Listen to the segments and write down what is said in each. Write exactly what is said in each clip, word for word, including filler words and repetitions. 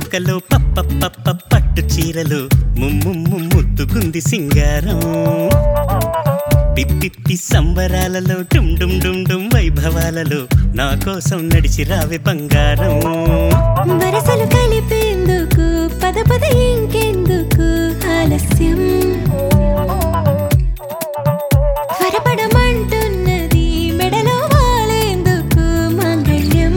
చుక్కలో పప్ప పప్ప పట్టు చీరలు ముమ్ము ముద్దుకుంది సింగారం పిప్పిప్పి సంబరాలలో డుమ్ డుమ్ డుమ్ డుమ్ వైభవాలలో నా కోసం నడిచి రావే బంగారం వరసలు కలిపేందుకు పద పద ఇంకెందుకు ఆలస్యం త్వరపడమంటున్నది మెడలో వాలేందుకు మాంగళ్యం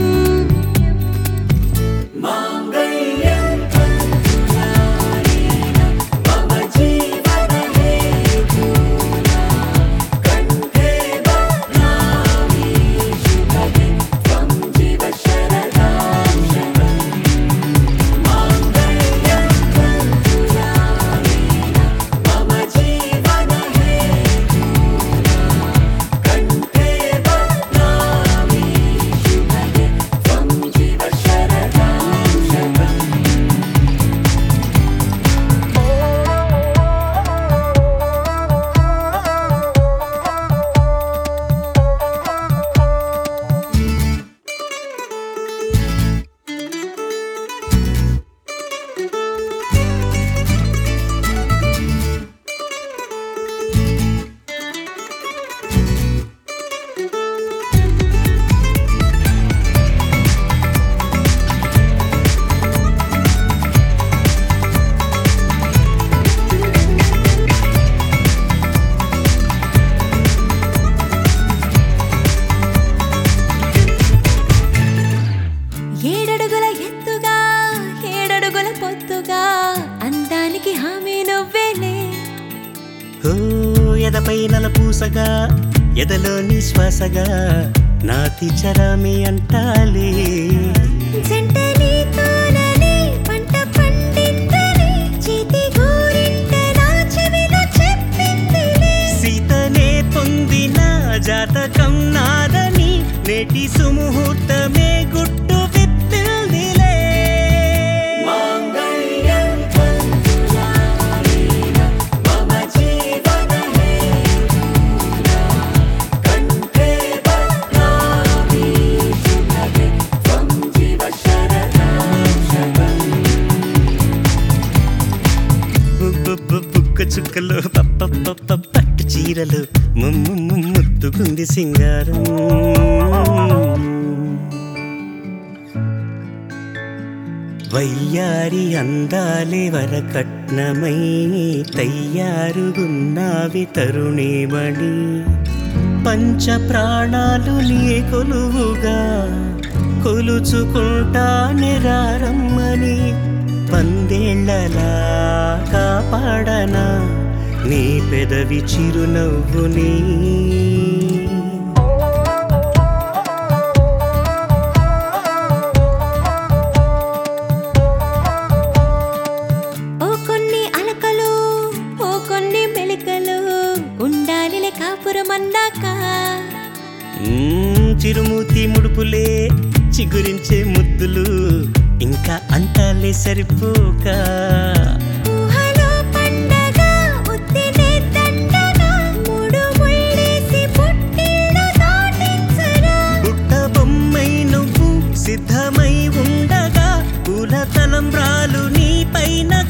ఏడడుగుల ఎత్తుగా ఏడడుగుల పొత్తుగా అందానికి హామీ నువ్వేలే ఓ ఎదపై నల పూసగా ఎదలోని శ్వాసగా నాతి చరామి అంటాలే జంట నీతోనని పంట పండిందని చేతి గోరింట నా చెవిలో చెప్పిందిలే సీతనే పొందిన జాతకం నాదని నేటి సుముహూర్తమే గుట్టు విప్పిల్దిలే బుక్క చుక్కలు పప్ప పప్ప పట్టు చీరలు ముమ్ము ముద్దుకుంది సింగారం వయ్యారి అందాలే వరకట్నమై తయ్యారుగున్నావి తరుణీమణి పంచ ప్రాణాలు నీ కొలువుగా కొలుచుకుంటా నిరారమ్మని పందేళ్లలా కాపాడనా నీ పెదవి చిరునవ్వుని ఓ కొన్ని అలకలు ఓ కొన్ని మెలికలు ఉండాలిలే కాపురం అన్నాక మ్మ్, చిరుమూతి ముడుపులే చిగురించే ముద్దులు ఇంకా అంటాలే సరిపోక ఊహలో పండగ ఉత్తినే దండగా మూడు ముళ్ళేసి పుట్టిల్లు దాటించరా బుట్ట బొమ్మై నువ్వు సిద్ధమై ఉండగా పూల తలంబ్రాలు నీ పైన